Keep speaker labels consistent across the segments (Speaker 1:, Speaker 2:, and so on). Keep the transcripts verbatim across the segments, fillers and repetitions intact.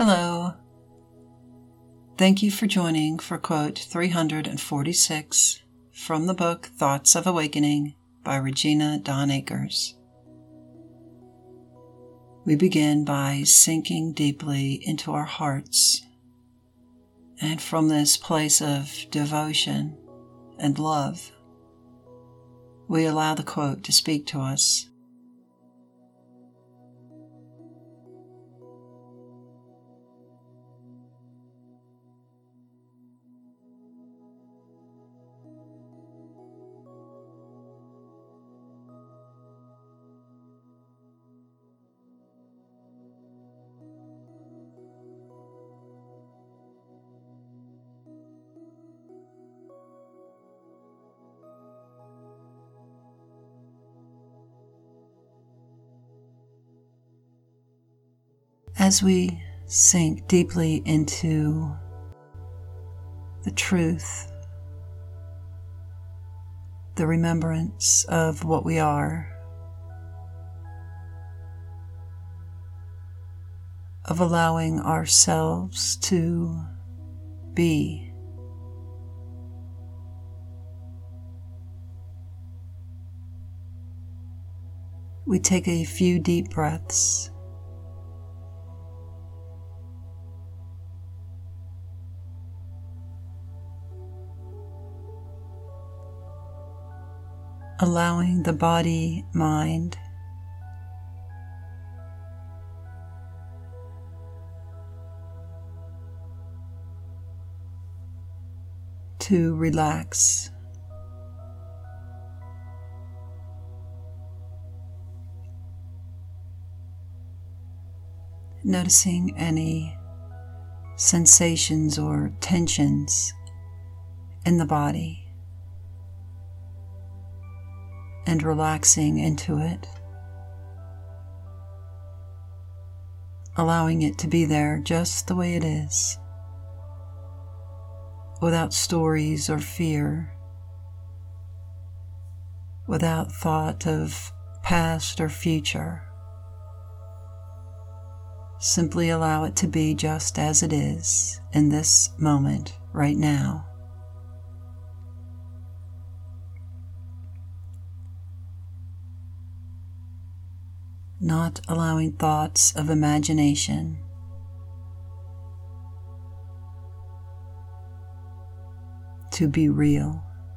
Speaker 1: Hello. Thank you for joining for quote three hundred forty-six from the book Thoughts of Awakening by Regina Dawn Akers. We begin by sinking deeply into our hearts, and from this place of devotion and love, we allow the quote to speak to us. As we sink deeply into the truth, the remembrance of what we are, of allowing ourselves to be, we take a few deep breaths. Allowing the body, mind, to relax. Noticing any sensations or tensions in the body, and relaxing into it, allowing it to be there just the way it is, without stories or fear, without thought of past or future. Simply allow it to be just as it is in this moment, right now. Not allowing thoughts of imagination to be real.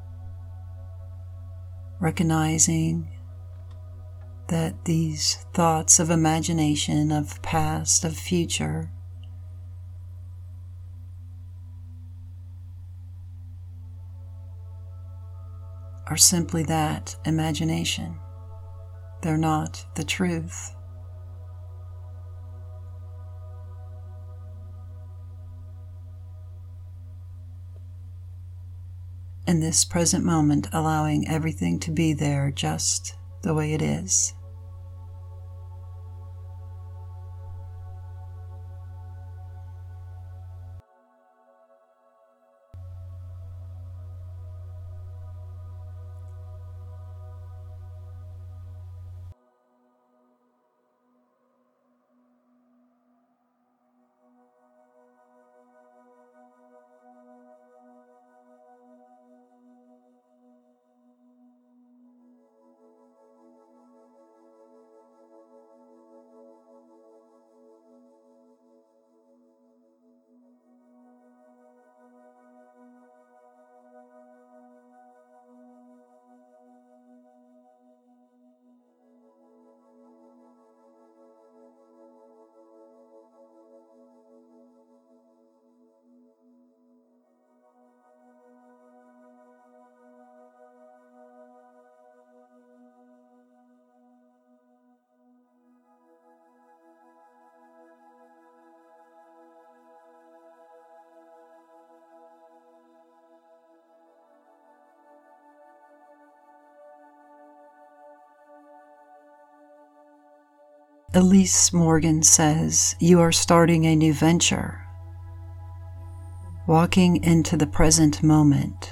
Speaker 1: Recognizing that these thoughts of imagination, of past, of future, are simply that, imagination. They're not the truth. In this present moment, allowing everything to be there just the way it is. Elise Morgan says, "You are starting a new venture, walking into the present moment,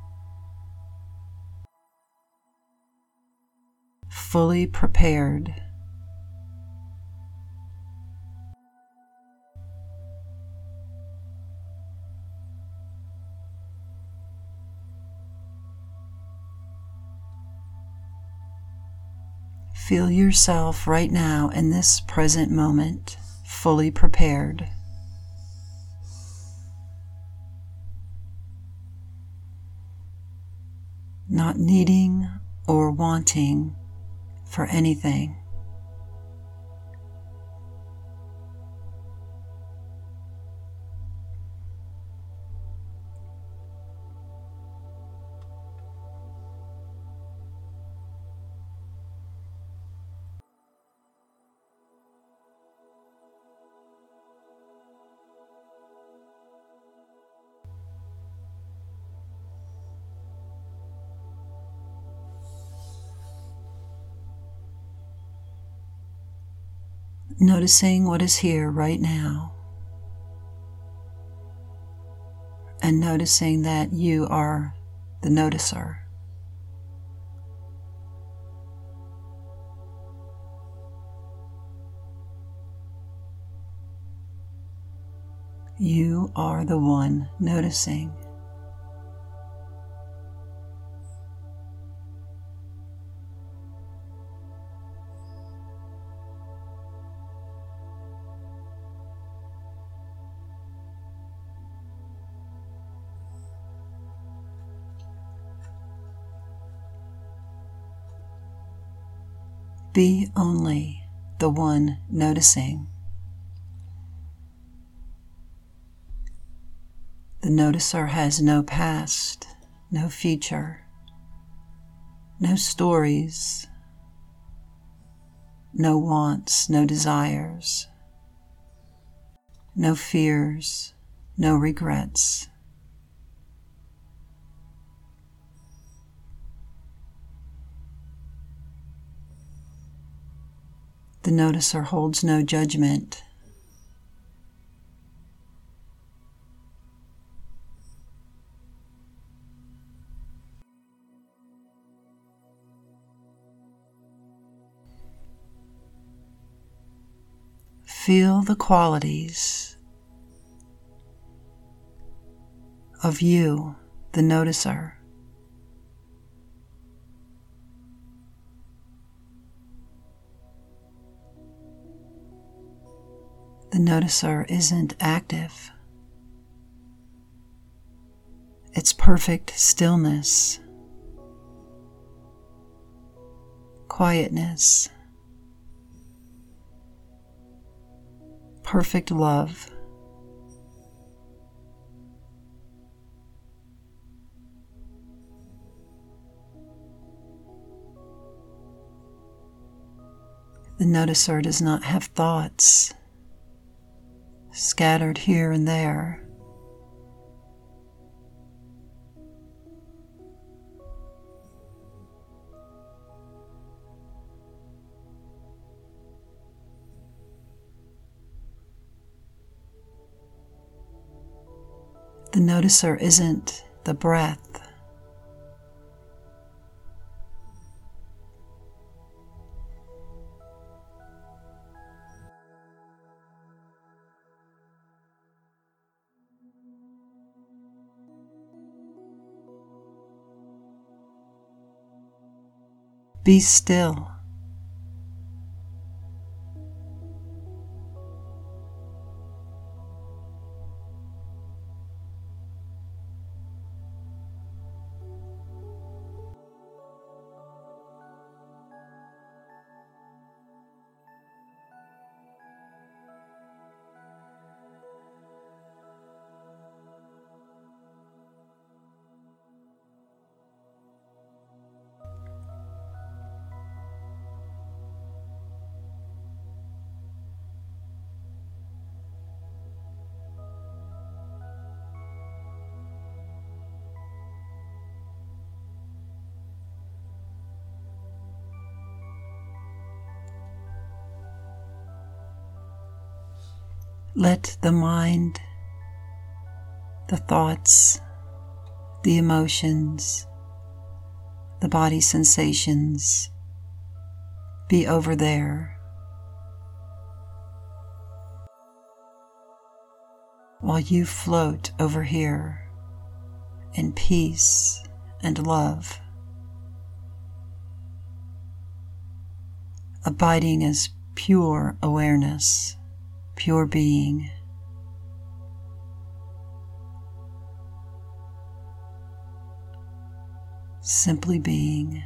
Speaker 1: fully prepared Feel yourself right now in this present moment, fully prepared. Not needing or wanting for anything. Noticing what is here right now, and noticing that you are the noticer. You are the one noticing. Be only the one noticing. The noticer has no past, no future, no stories, no wants, no desires, no fears, no regrets. The noticer holds no judgment. Feel the qualities of you, the noticer. The noticer isn't active. It's perfect stillness, quietness, perfect love. The noticer does not have thoughts scattered here and there. The noticer isn't the breath. Be still. Let the mind, the thoughts, the emotions, the body sensations be over there, while you float over here in peace and love. abiding as pure awareness, pure being. Simply being.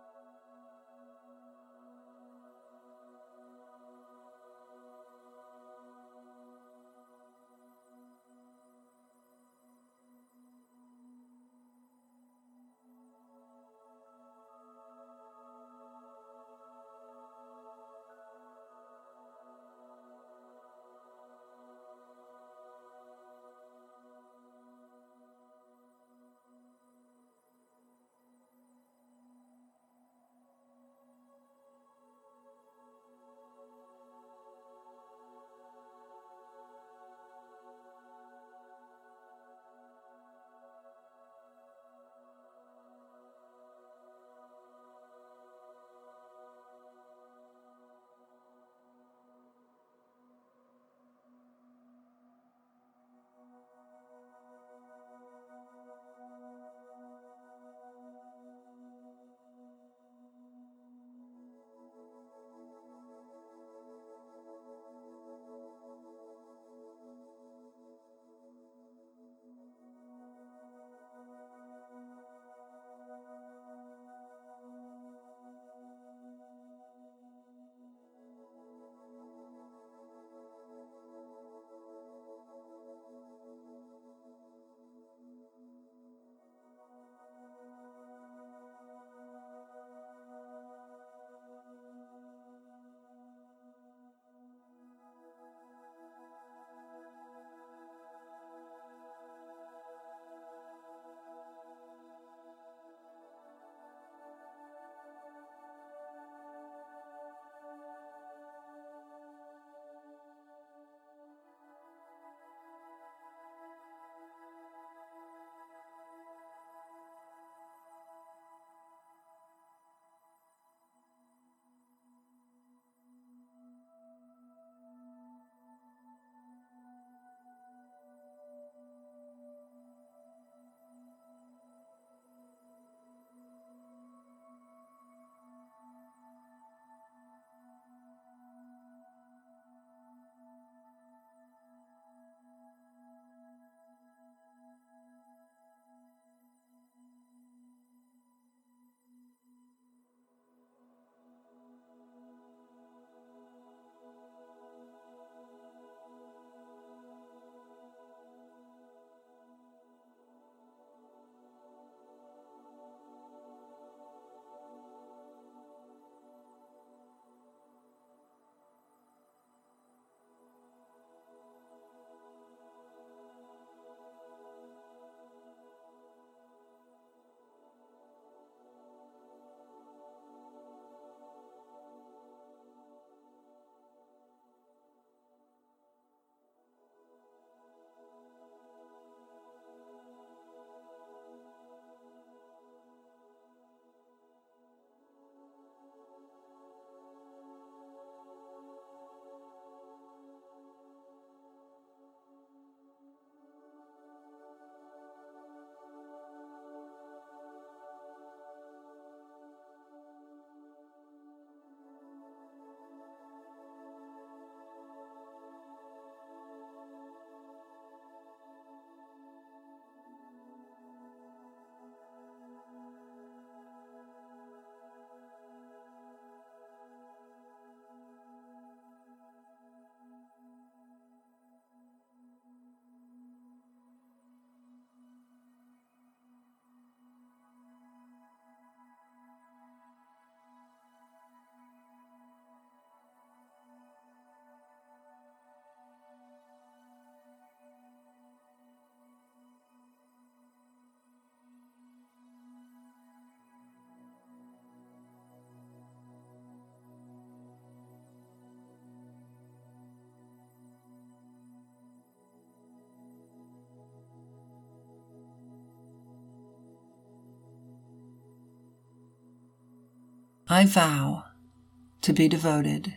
Speaker 1: I vow to be devoted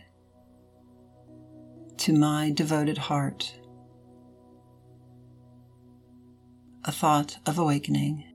Speaker 1: to my devoted heart. A thought of awakening.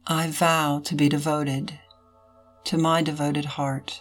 Speaker 1: I vow to be devoted to my devoted heart.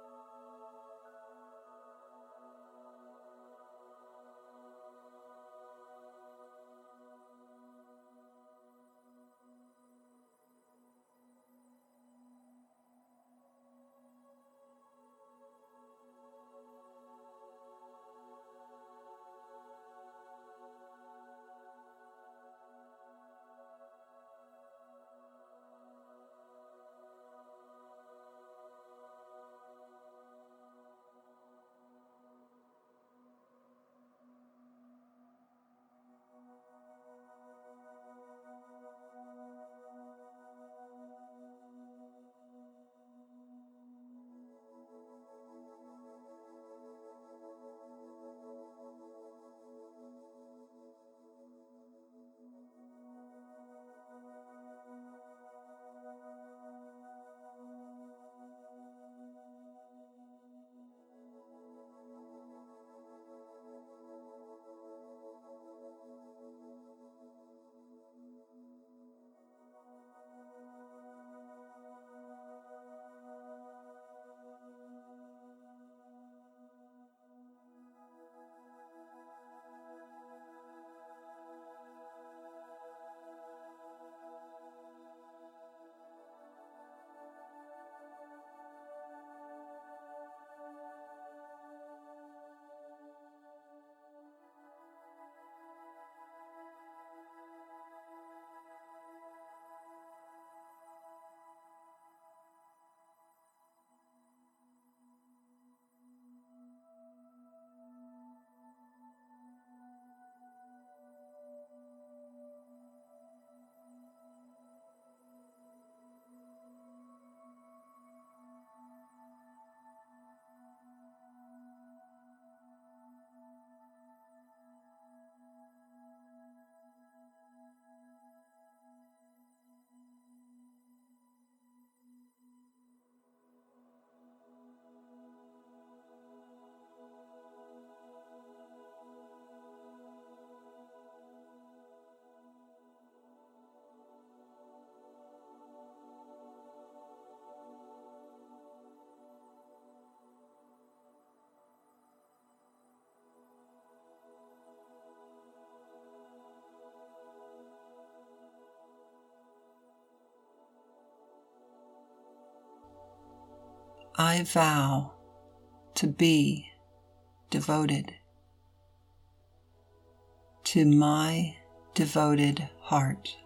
Speaker 1: I vow to be devoted to my devoted heart.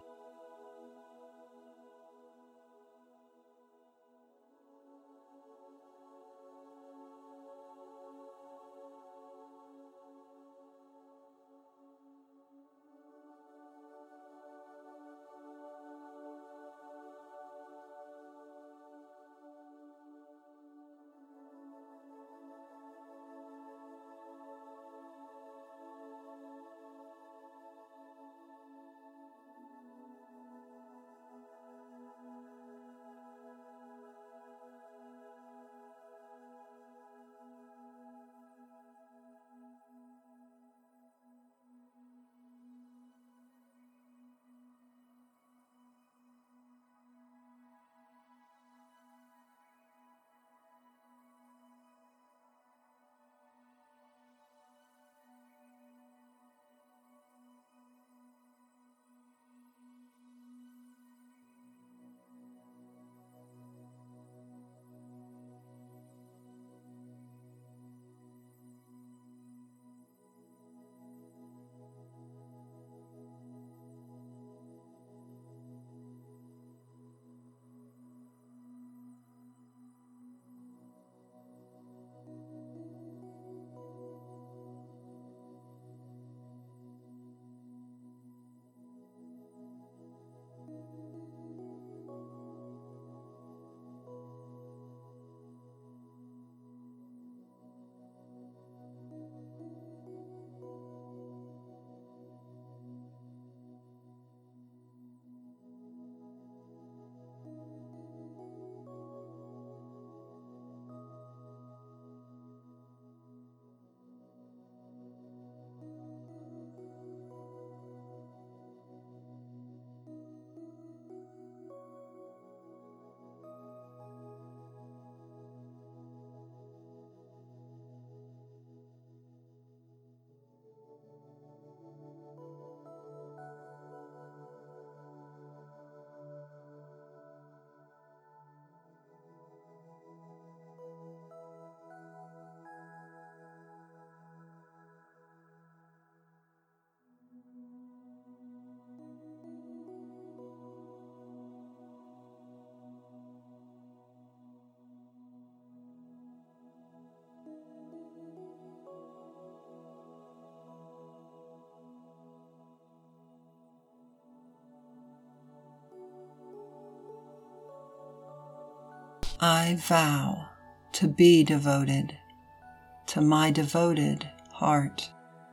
Speaker 1: I vow to be devoted to my devoted heart.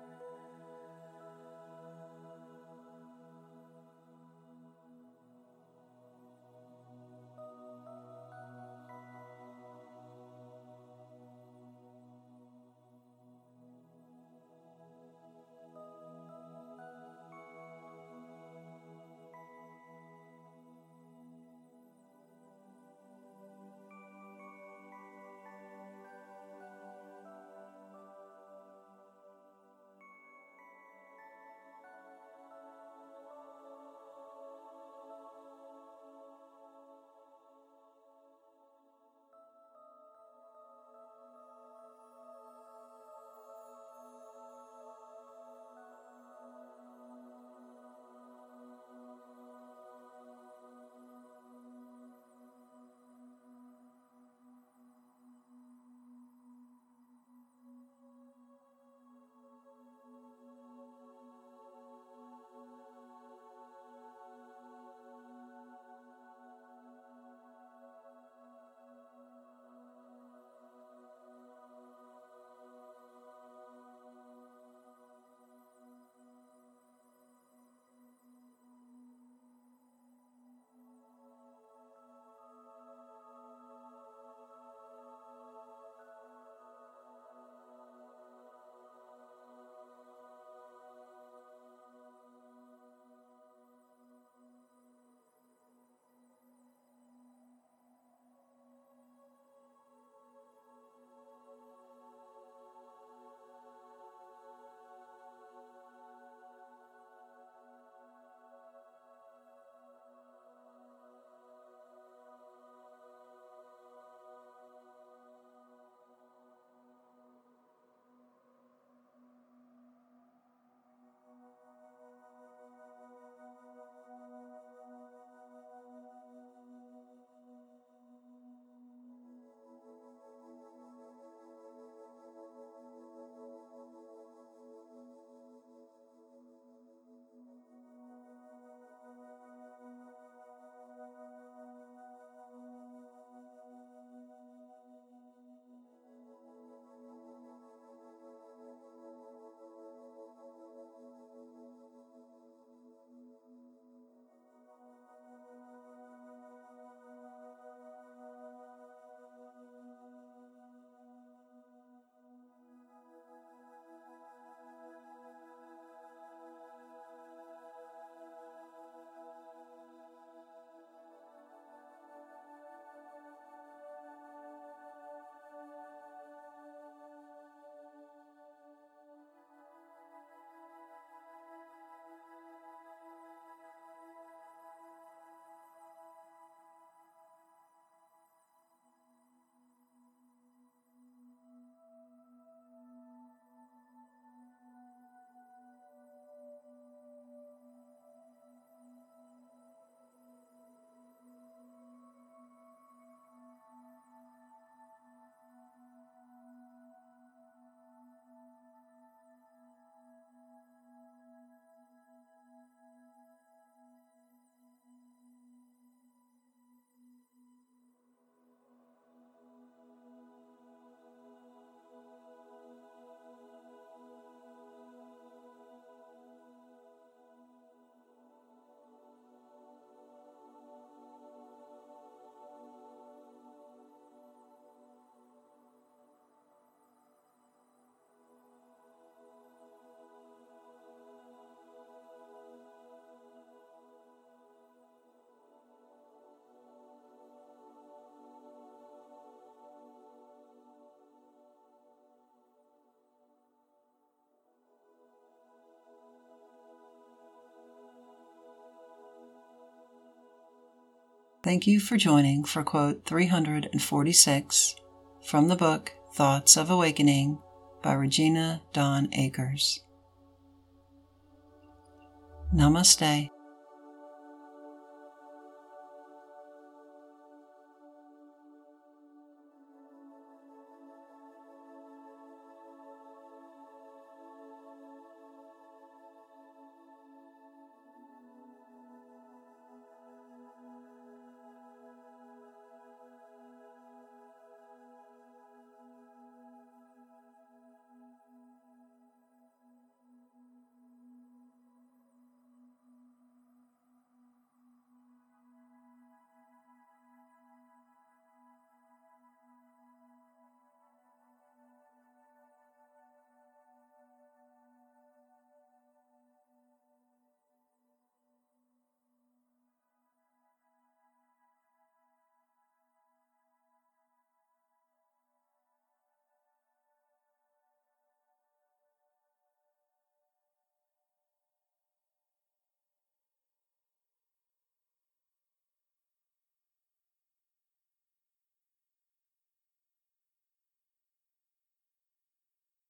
Speaker 1: Thank you for joining for quote three hundred forty-six from the book Thoughts of Awakening by Regina Dawn Akers. Namaste.